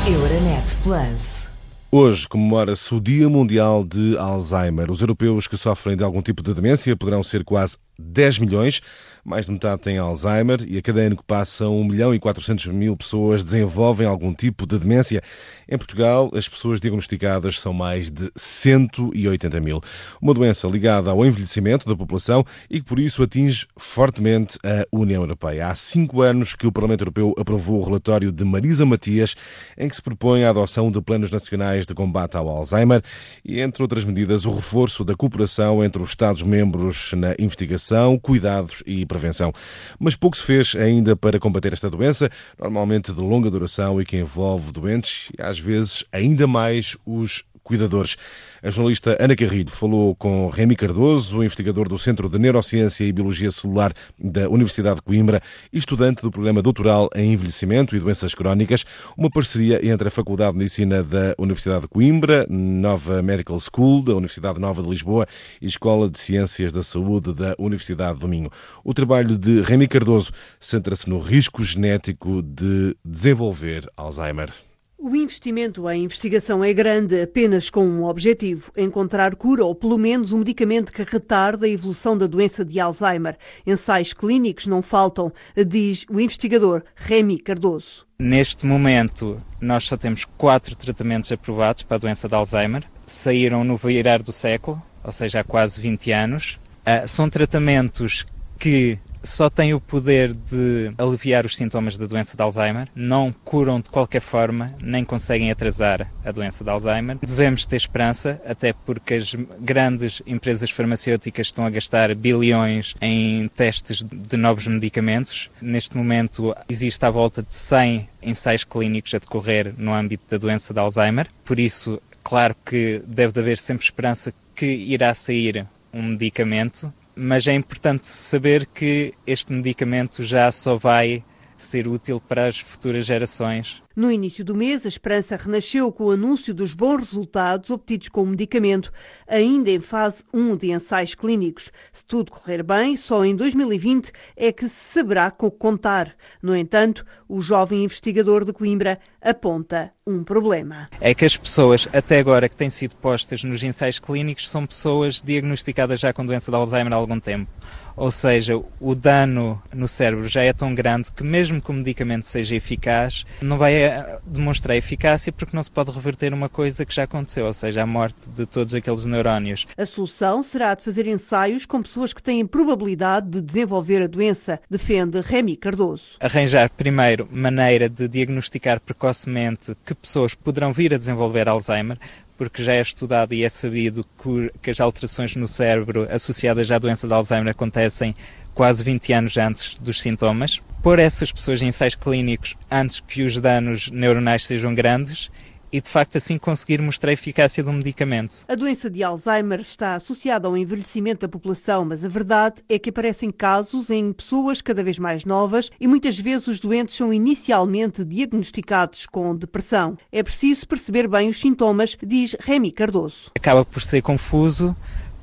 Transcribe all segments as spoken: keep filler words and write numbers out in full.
Euronet Plus. Hoje comemora-se o Dia Mundial de Alzheimer. Os europeus que sofrem de algum tipo de demência poderão ser quase dez milhões, mais de metade têm Alzheimer e a cada ano que passa um milhão e quatrocentos mil pessoas desenvolvem algum tipo de demência. Em Portugal, as pessoas diagnosticadas são mais de cento e oitenta mil. Uma doença ligada ao envelhecimento da população e que por isso atinge fortemente a União Europeia. Há cinco anos que o Parlamento Europeu aprovou o relatório de Marisa Matias, em que se propõe a adoção de planos nacionais de combate ao Alzheimer e, entre outras medidas, o reforço da cooperação entre os Estados-membros na investigação, cuidados e prevenção. Mas pouco se fez ainda para combater esta doença, normalmente de longa duração e que envolve doentes e, às vezes, ainda mais os cuidadores. A jornalista Ana Carrilho falou com Rémi Cardoso, investigador do Centro de Neurociência e Biologia Celular da Universidade de Coimbra e estudante do programa doutoral em envelhecimento e doenças crónicas, uma parceria entre a Faculdade de Medicina da Universidade de Coimbra, Nova Medical School da Universidade Nova de Lisboa e Escola de Ciências da Saúde da Universidade do Minho. O trabalho de Rémi Cardoso centra-se no risco genético de desenvolver Alzheimer. O investimento em investigação é grande apenas com um objetivo: encontrar cura ou pelo menos um medicamento que retarde a evolução da doença de Alzheimer. Ensaios clínicos não faltam, diz o investigador Rémi Cardoso. Neste momento, nós só temos quatro tratamentos aprovados para a doença de Alzheimer. Saíram no virar do século, ou seja, há quase vinte anos. Uh, são tratamentos que só têm o poder de aliviar os sintomas da doença de Alzheimer, não curam de qualquer forma, nem conseguem atrasar a doença de Alzheimer. Devemos ter esperança, até porque as grandes empresas farmacêuticas estão a gastar bilhões em testes de novos medicamentos. Neste momento existe à volta de cem ensaios clínicos a decorrer no âmbito da doença de Alzheimer. Por isso, claro que deve haver sempre esperança que irá sair um medicamento, mas é importante saber que este medicamento já só vai ser útil para as futuras gerações. No início do mês, a esperança renasceu com o anúncio dos bons resultados obtidos com o medicamento, ainda em fase um de ensaios clínicos. Se tudo correr bem, só em dois mil e vinte é que se saberá com o que contar. No entanto, o jovem investigador de Coimbra aponta um problema. É que as pessoas, até agora, que têm sido postas nos ensaios clínicos, são pessoas diagnosticadas já com doença de Alzheimer há algum tempo. Ou seja, o dano no cérebro já é tão grande que mesmo que o medicamento seja eficaz, não vai demonstrar eficácia porque não se pode reverter uma coisa que já aconteceu, ou seja, a morte de todos aqueles neurónios. A solução será de fazer ensaios com pessoas que têm probabilidade de desenvolver a doença, defende Rémi Cardoso. Arranjar primeiro maneira de diagnosticar precocemente que pessoas poderão vir a desenvolver Alzheimer, porque já é estudado e é sabido que as alterações no cérebro associadas à doença de Alzheimer acontecem quase vinte anos antes dos sintomas. Pôr essas pessoas em ensaios clínicos antes que os danos neuronais sejam grandes e, de facto, assim conseguir mostrar a eficácia do medicamento. A doença de Alzheimer está associada ao envelhecimento da população, mas a verdade é que aparecem casos em pessoas cada vez mais novas e muitas vezes os doentes são inicialmente diagnosticados com depressão. É preciso perceber bem os sintomas, diz Rémi Cardoso. Acaba por ser confuso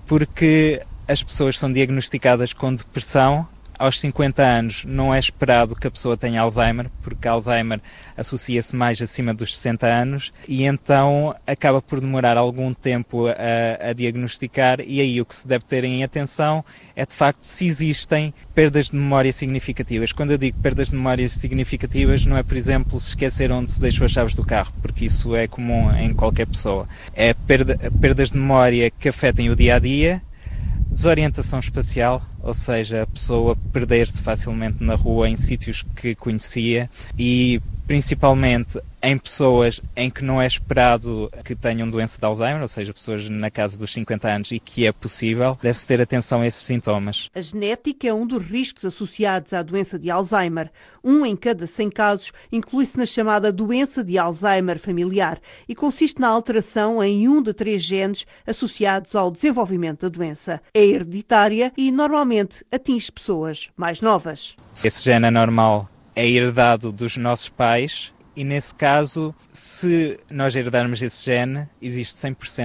porque as pessoas são diagnosticadas com depressão aos cinquenta anos. Não é esperado que a pessoa tenha Alzheimer, porque Alzheimer associa-se mais acima dos sessenta anos e então acaba por demorar algum tempo a, a diagnosticar, e aí o que se deve ter em atenção é de facto se existem perdas de memória significativas. Quando eu digo perdas de memória significativas, não é, por exemplo, se esquecer onde se deixou as chaves do carro, porque isso é comum em qualquer pessoa. É perda, perdas de memória que afetem o dia-a-dia, desorientação espacial, ou seja, a pessoa perder-se facilmente na rua em sítios que conhecia, e principalmente em pessoas em que não é esperado que tenham doença de Alzheimer, ou seja, pessoas na casa dos cinquenta anos e que é possível, deve-se ter atenção a esses sintomas. A genética é um dos riscos associados à doença de Alzheimer. Um em cada cem casos inclui-se na chamada doença de Alzheimer familiar e consiste na alteração em um de três genes associados ao desenvolvimento da doença. É hereditária e normalmente atinge pessoas mais novas. Esse gene anormal é herdado dos nossos pais e, nesse caso, se nós herdarmos esse gene, existe cem por cento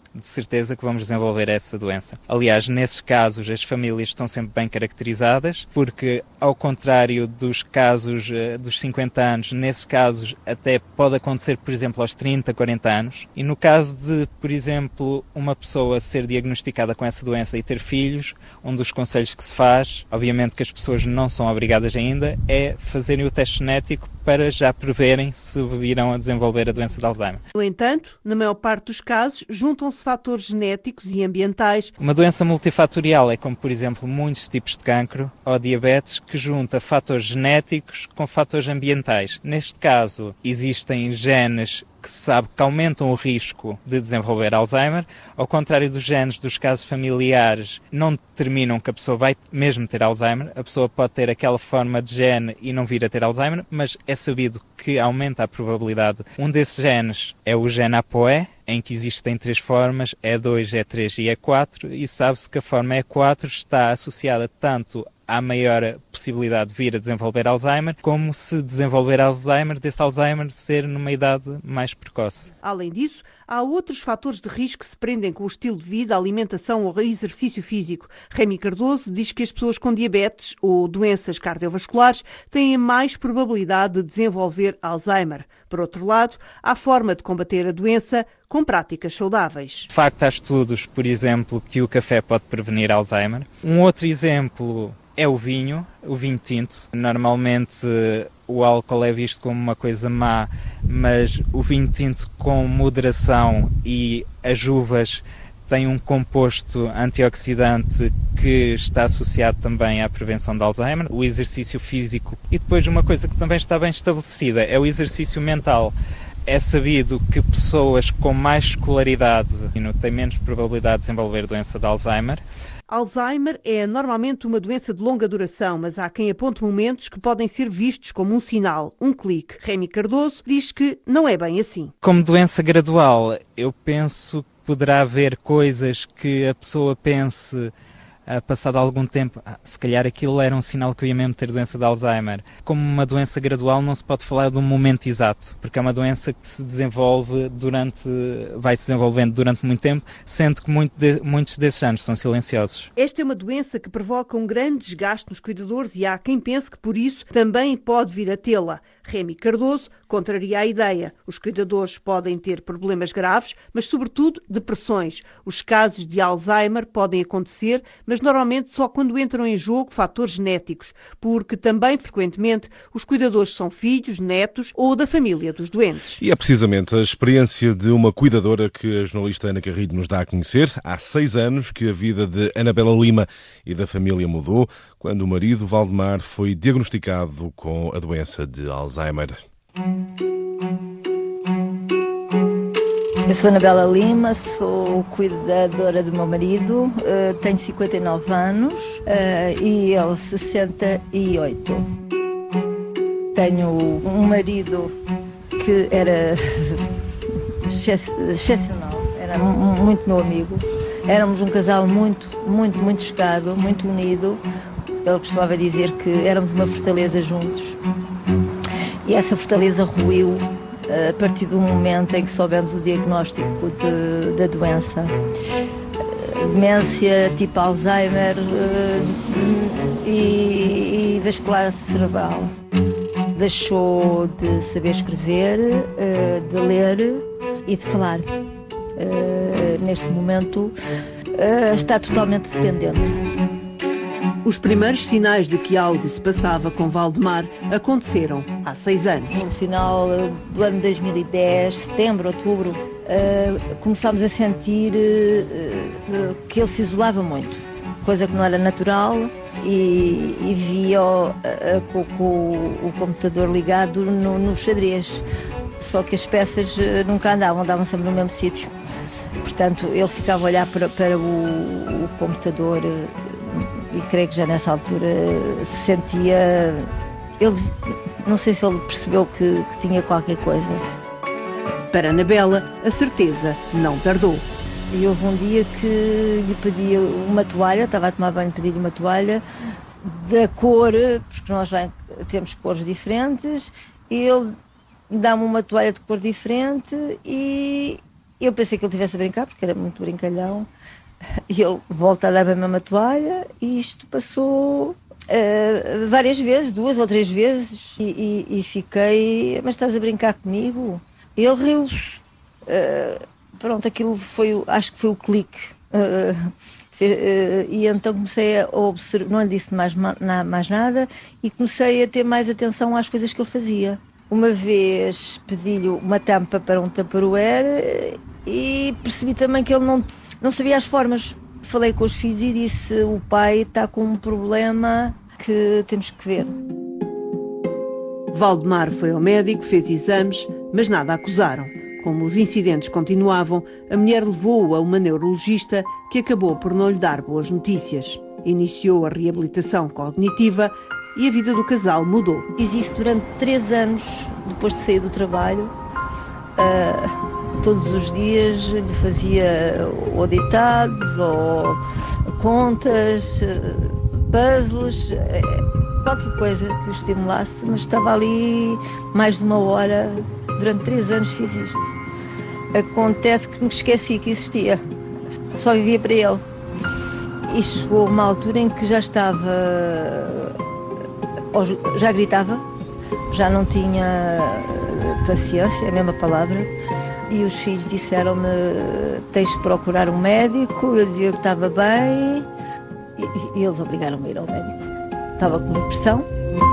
de certeza que vamos desenvolver essa doença. Aliás, nesses casos as famílias estão sempre bem caracterizadas, porque ao contrário dos casos uh, dos cinquenta anos, nesses casos até pode acontecer, por exemplo, aos trinta, quarenta anos. E no caso de, por exemplo, uma pessoa ser diagnosticada com essa doença e ter filhos, um dos conselhos que se faz, obviamente que as pessoas não são obrigadas ainda, é fazerem o teste genético para já preverem se virão a desenvolver a doença de Alzheimer. No entanto, na maior parte dos casos, juntam-se fatores genéticos e ambientais. Uma doença multifatorial é como, por exemplo, muitos tipos de cancro ou diabetes que junta fatores genéticos com fatores ambientais. Neste caso, existem genes que se sabe que aumentam o risco de desenvolver Alzheimer, ao contrário dos genes dos casos familiares, não determinam que a pessoa vai mesmo ter Alzheimer. A pessoa pode ter aquela forma de gene e não vir a ter Alzheimer, mas é sabido que aumenta a probabilidade. Um desses genes é o gene A P O E, em que existem três formas, E dois, E três e E quatro, e sabe-se que a forma E quatro está associada tanto há maior possibilidade de vir a desenvolver Alzheimer, como se desenvolver Alzheimer, desse Alzheimer ser numa idade mais precoce. Além disso, há outros fatores de risco que se prendem com o estilo de vida, alimentação ou exercício físico. Rémi Cardoso diz que as pessoas com diabetes ou doenças cardiovasculares têm mais probabilidade de desenvolver Alzheimer. Por outro lado, há forma de combater a doença com práticas saudáveis. De facto, há estudos, por exemplo, que o café pode prevenir Alzheimer. Um outro exemplo é o vinho, o vinho tinto. Normalmente o álcool é visto como uma coisa má, mas o vinho tinto com moderação e as uvas têm um composto antioxidante que está associado também à prevenção de Alzheimer, o exercício físico. E depois uma coisa que também está bem estabelecida é o exercício mental. É sabido que pessoas com mais escolaridade têm menos probabilidade de desenvolver doença de Alzheimer. Alzheimer é normalmente uma doença de longa duração, mas há quem aponte momentos que podem ser vistos como um sinal, um clique. Rémi Cardoso diz que não é bem assim. Como doença gradual, eu penso que poderá haver coisas que a pessoa pense, Uh, passado algum tempo, ah, se calhar aquilo era um sinal que eu ia mesmo ter doença de Alzheimer. Como uma doença gradual não se pode falar de um momento exato, porque é uma doença que se desenvolve durante, vai se desenvolvendo durante muito tempo, sendo que muito de, muitos desses anos são silenciosos. Esta é uma doença que provoca um grande desgaste nos cuidadores e há quem pense que por isso também pode vir a tê-la. Rémi Cardoso contraria a ideia. Os cuidadores podem ter problemas graves, mas sobretudo depressões. Os casos de Alzheimer podem acontecer, mas normalmente só quando entram em jogo fatores genéticos, porque também frequentemente os cuidadores são filhos, netos ou da família dos doentes. E é precisamente a experiência de uma cuidadora que a jornalista Ana Carrilho nos dá a conhecer. Há seis anos que a vida de Anabela Lima e da família mudou, quando o marido, Valdemar, foi diagnosticado com a doença de Alzheimer. Eu sou Anabela Lima, sou cuidadora do meu marido, uh, tenho cinquenta e nove anos uh, e ele sessenta e oito. Tenho um marido que era excepcional, era muito meu amigo. Éramos um casal muito, muito, muito chegado, muito unido. Ele costumava dizer que éramos uma fortaleza juntos. E essa fortaleza ruiu a partir do momento em que soubemos o diagnóstico de, da doença. Demência tipo Alzheimer e, e vascular cerebral. Deixou de saber escrever, de ler e de falar. Neste momento está totalmente dependente. Os primeiros sinais de que algo se passava com Valdemar aconteceram há seis anos. No final do ano dois mil e dez, setembro, outubro, uh, começámos a sentir uh, que ele se isolava muito, coisa que não era natural, e, e via uh, com, com o computador ligado no, no xadrez. Só que as peças nunca andavam, andavam sempre no mesmo sítio. Portanto, ele ficava a olhar para, para o, o computador e creio que já nessa altura se sentia... Ele, não sei se ele percebeu que, que tinha qualquer coisa. Para Anabela, a certeza não tardou. E houve um dia que lhe pedi uma toalha, estava a tomar banho e pedi-lhe uma toalha da cor, porque nós lá temos cores diferentes, e ele dá-me uma toalha de cor diferente e Eu pensei que ele estivesse a brincar, porque era muito brincalhão. E ele volta a dar-me a mesma toalha e isto passou uh, várias vezes, duas ou três vezes. E, e, e fiquei, mas estás a brincar comigo? Ele riu-se. Uh, pronto, aquilo foi, acho que foi o clique. Uh, fez, uh, e então comecei a observar, não lhe disse mais, mais nada e comecei a ter mais atenção às coisas que ele fazia. Uma vez pedi-lhe uma tampa para um tupperware e percebi também que ele não, não sabia as formas. Falei com os filhos e disse: o pai está com um problema que temos que ver. Valdemar foi ao médico, fez exames, mas nada acusaram. Como os incidentes continuavam, a mulher levou-o a uma neurologista que acabou por não lhe dar boas notícias. Iniciou a reabilitação cognitiva e a vida do casal mudou. Fiz isso durante três anos, depois de sair do trabalho. Uh, todos os dias lhe fazia ou ditados, ou contas, puzzles, qualquer coisa que o estimulasse, mas estava ali mais de uma hora. Durante três anos fiz isto. Acontece que me esqueci que existia. Só vivia para ele. E chegou uma altura em que já estava... Já gritava. Já não tinha paciência, é a mesma palavra. E os filhos disseram-me: tens que procurar um médico. Eu dizia que estava bem. E, e eles obrigaram-me a ir ao médico. Estava com uma depressão.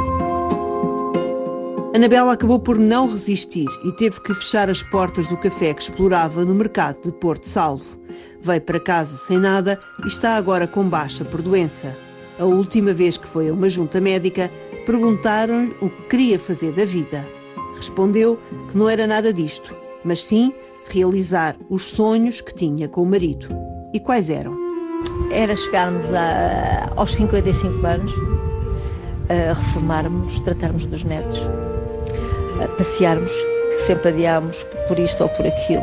Anabela acabou por não resistir e teve que fechar as portas do café que explorava no mercado de Porto Salvo. Veio para casa sem nada e está agora com baixa por doença. A última vez que foi a uma junta médica, perguntaram-lhe o que queria fazer da vida. Respondeu que não era nada disto, mas sim realizar os sonhos que tinha com o marido. E quais eram? Era chegarmos a, aos cinquenta e cinco anos, a reformarmos, tratarmos dos netos, a passearmos, que sempre adiámos por isto ou por aquilo.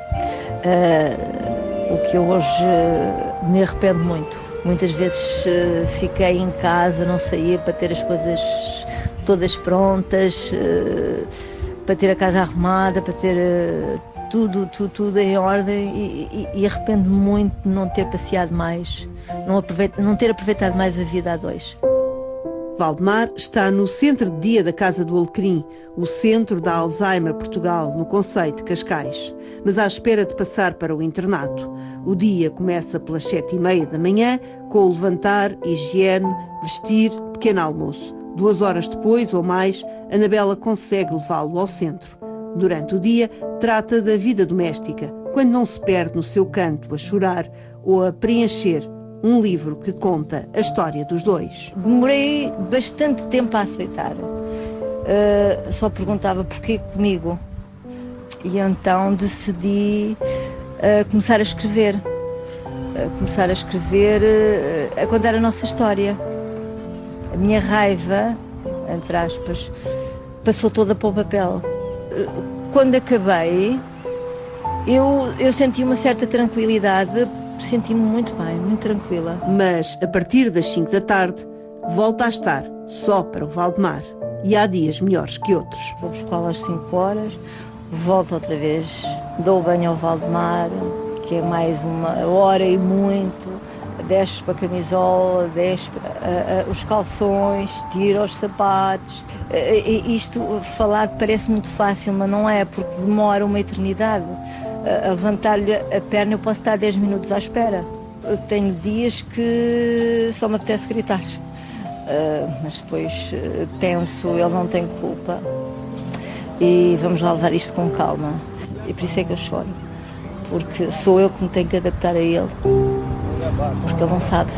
Uh, o que eu hoje uh, me arrependo muito. Muitas vezes uh, fiquei em casa, não saía para ter as coisas todas prontas, uh, para ter a casa arrumada, para ter uh, tudo, tudo, tudo em ordem e, e, e arrependo-me muito de não ter passeado mais, não, aproveito, não ter aproveitado mais a vida a dois. Valdemar está no Centro de Dia da Casa do Alecrim, o Centro da Alzheimer Portugal, no concelho de Cascais, mas à espera de passar para o internato. O dia começa pelas sete e meia da manhã, com o levantar, higiene, vestir, pequeno almoço. Duas horas depois, ou mais, Anabela consegue levá-lo ao centro. Durante o dia, trata da vida doméstica, quando não se perde no seu canto a chorar ou a preencher um livro que conta a história dos dois. Demorei bastante tempo a aceitar. Uh, só perguntava porquê comigo. E então decidi uh, começar a escrever. Uh, começar a escrever, uh, a contar a nossa história. A minha raiva, entre aspas, passou toda para o papel. Uh, quando acabei, eu, eu senti uma certa tranquilidade. Senti-me muito bem, muito tranquila. Mas, a partir das cinco da tarde, volta a estar só para o Valdemar. E há dias melhores que outros. Vou buscar às cinco horas, volto outra vez, dou banho ao Valdemar, que é mais uma hora e muito, desce para a camisola, desce para, uh, uh, os calções, tira os sapatos. Uh, isto, falado, parece muito fácil, mas não é, porque demora uma eternidade. A levantar-lhe a perna, eu posso estar dez minutos à espera. Eu tenho dias que só me apetece gritar. Uh, mas depois uh, penso, ele não tem culpa. E vamos lá levar isto com calma. E por isso é que eu choro. Porque sou eu que me tenho que adaptar a ele. Porque ele não sabe.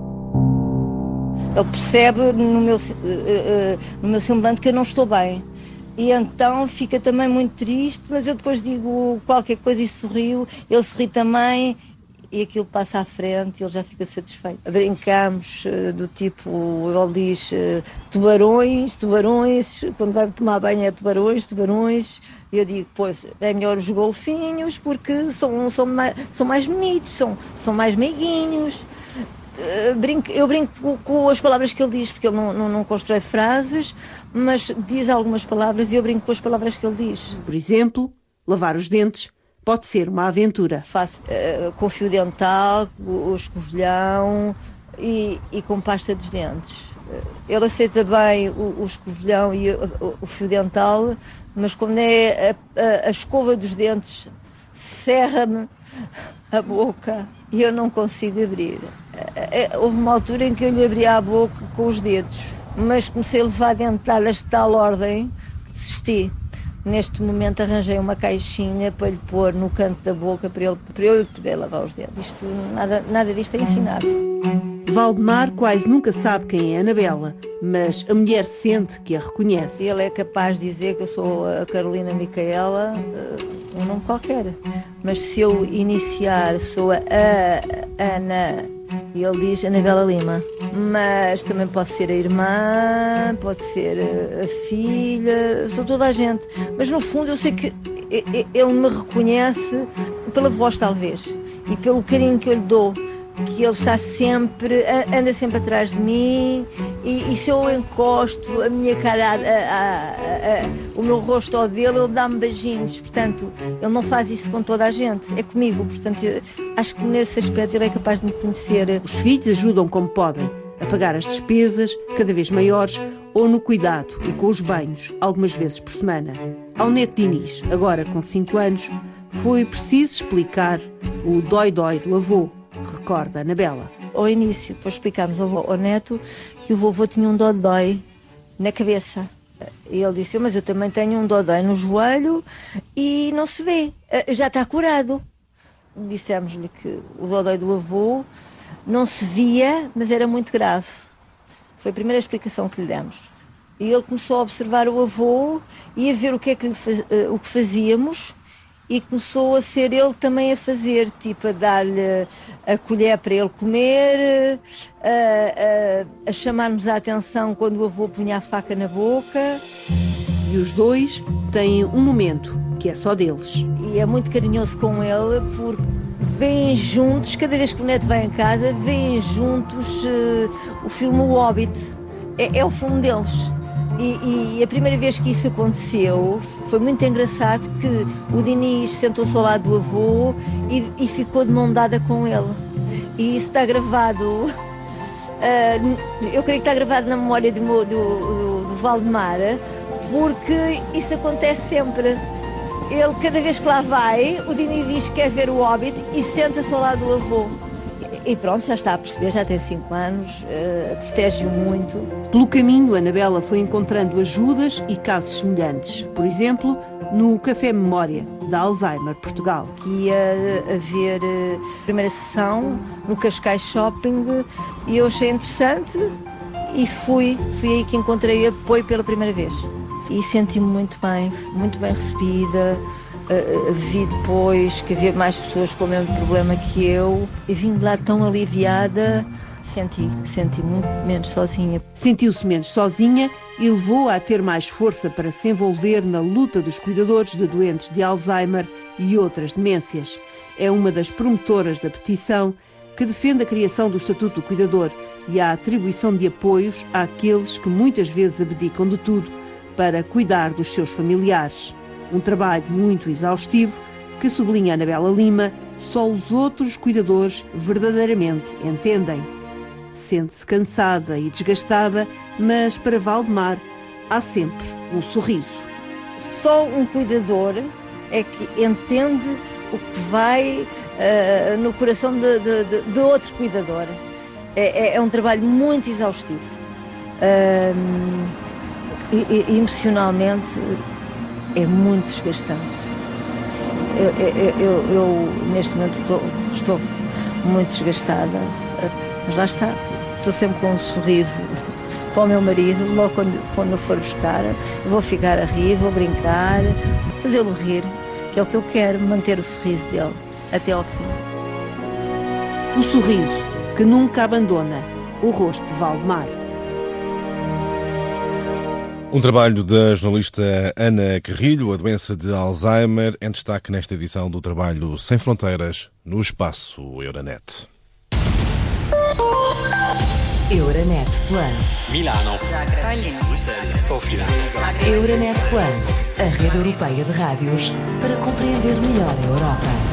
Ele percebe no meu, uh, uh, no meu semblante que eu não estou bem. E então fica também muito triste, mas eu depois digo qualquer coisa e sorrio, ele sorri também e aquilo passa à frente e ele já fica satisfeito. Brincamos do tipo, ele diz tubarões, tubarões, quando vai tomar banho é tubarões, tubarões. E eu digo, pois, é melhor os golfinhos porque são, são, mais, são mais bonitos, são, são mais meiguinhos. Eu brinco com as palavras que ele diz, porque ele não, não, não constrói frases, mas diz algumas palavras e eu brinco com as palavras que ele diz. Por exemplo, lavar os dentes, pode ser uma aventura. Faço uh, com fio dental, o escovilhão e, e com pasta dos dentes. Ele aceita bem o, o escovilhão e o, o fio dental, mas quando é a, a, a escova dos dentes, serra-me a boca e eu não consigo abrir. Houve uma altura em que eu lhe abria a boca com os dedos, mas comecei a levar dentadas de tal ordem que desisti. Neste momento arranjei uma caixinha para lhe pôr no canto da boca para, ele, para eu poder lavar os dedos. Isto, nada, nada disto é ensinado. Valdemar quase nunca sabe quem é Anabela, mas a mulher sente que a reconhece. Ele é capaz de dizer que eu sou a Carolina Micaela, um nome qualquer. Mas se eu iniciar, sou a, a Ana, e ele diz Anabela Lima. Mas também pode ser a irmã, pode ser a filha, sou toda a gente. Mas no fundo eu sei que ele me reconhece pela voz talvez, e pelo carinho que eu lhe dou. Que ele está sempre, anda sempre atrás de mim e, e se eu encosto a minha cara, a, a, a, a, o meu rosto ao dele, ele dá-me beijinhos. Portanto, ele não faz isso com toda a gente, é comigo. Portanto, eu acho que nesse aspecto ele é capaz de me conhecer. Os filhos ajudam como podem a pagar as despesas, cada vez maiores, ou no cuidado e com os banhos, algumas vezes por semana. Ao neto Dinis, agora com cinco anos, foi preciso explicar o dói-dói do avô. Recorda Anabela. Ao início, depois explicámos ao, ao neto que o vovô tinha um dodói na cabeça. E ele disse, mas eu também tenho um dodói no joelho e não se vê, já está curado. Dissemos-lhe que o dodói do avô não se via, mas era muito grave. Foi a primeira explicação que lhe demos. E ele começou a observar o avô e a ver o que é que, lhe faz, o que fazíamos. E começou a ser ele também a fazer, tipo a dar-lhe a colher para ele comer, a, a, a chamar-nos a atenção quando o avô punha a faca na boca. E os dois têm um momento que é só deles. E é muito carinhoso com ele porque vêm juntos, cada vez que o neto vai em casa, vêm juntos uh, o filme O Hobbit. É, é o filme deles. E, e a primeira vez que isso aconteceu foi muito engraçado que o Dinis sentou-se ao lado do avô e, e ficou de mão dada com ele. E isso está gravado, uh, eu creio que está gravado na memória do, do, do, do Valdemar, porque isso acontece sempre. Ele, cada vez que lá vai, o Dinis diz que quer ver o Hobbit e senta-se ao lado do avô. E pronto, já está a perceber, já tem cinco anos, uh, protege-o muito. Pelo caminho, Anabela foi encontrando ajudas e casos semelhantes. Por exemplo, no Café Memória, da Alzheimer Portugal. Que ia haver a primeira sessão no Cascais Shopping e eu achei interessante e fui. Fui aí que encontrei apoio pela primeira vez. E senti-me muito bem, muito bem recebida. Uh, vi depois que havia mais pessoas com o mesmo problema que eu e vim de lá tão aliviada, senti, senti muito menos sozinha. Sentiu-se menos sozinha e levou-a a ter mais força para se envolver na luta dos cuidadores de doentes de Alzheimer e outras demências. É uma das promotoras da petição que defende a criação do Estatuto do Cuidador e a atribuição de apoios àqueles que muitas vezes abdicam de tudo para cuidar dos seus familiares. Um trabalho muito exaustivo que, sublinha Anabela Lima, só os outros cuidadores verdadeiramente entendem. Sente-se cansada e desgastada, mas para Valdemar há sempre um sorriso. Só um cuidador é que entende o que vai uh, no coração de, de, de, de outro cuidador. É, é, é um trabalho muito exaustivo. Uh, e, e, emocionalmente é muito desgastante. Eu, eu, eu, eu neste momento estou, estou muito desgastada, mas lá está, estou sempre com um sorriso para o meu marido, logo quando, quando eu for buscar, eu vou ficar a rir, vou brincar, fazê-lo rir, que é o que eu quero, manter o sorriso dele até ao fim. O sorriso que nunca abandona o rosto de Valdemar. Um trabalho da jornalista Ana Carrilho, a doença de Alzheimer, em destaque nesta edição do Trabalho Sem Fronteiras, no espaço Euronet. Euronet Plus. Milano. Tallinn. Sofia. Euronet Plus, a rede europeia de rádios para compreender melhor a Europa.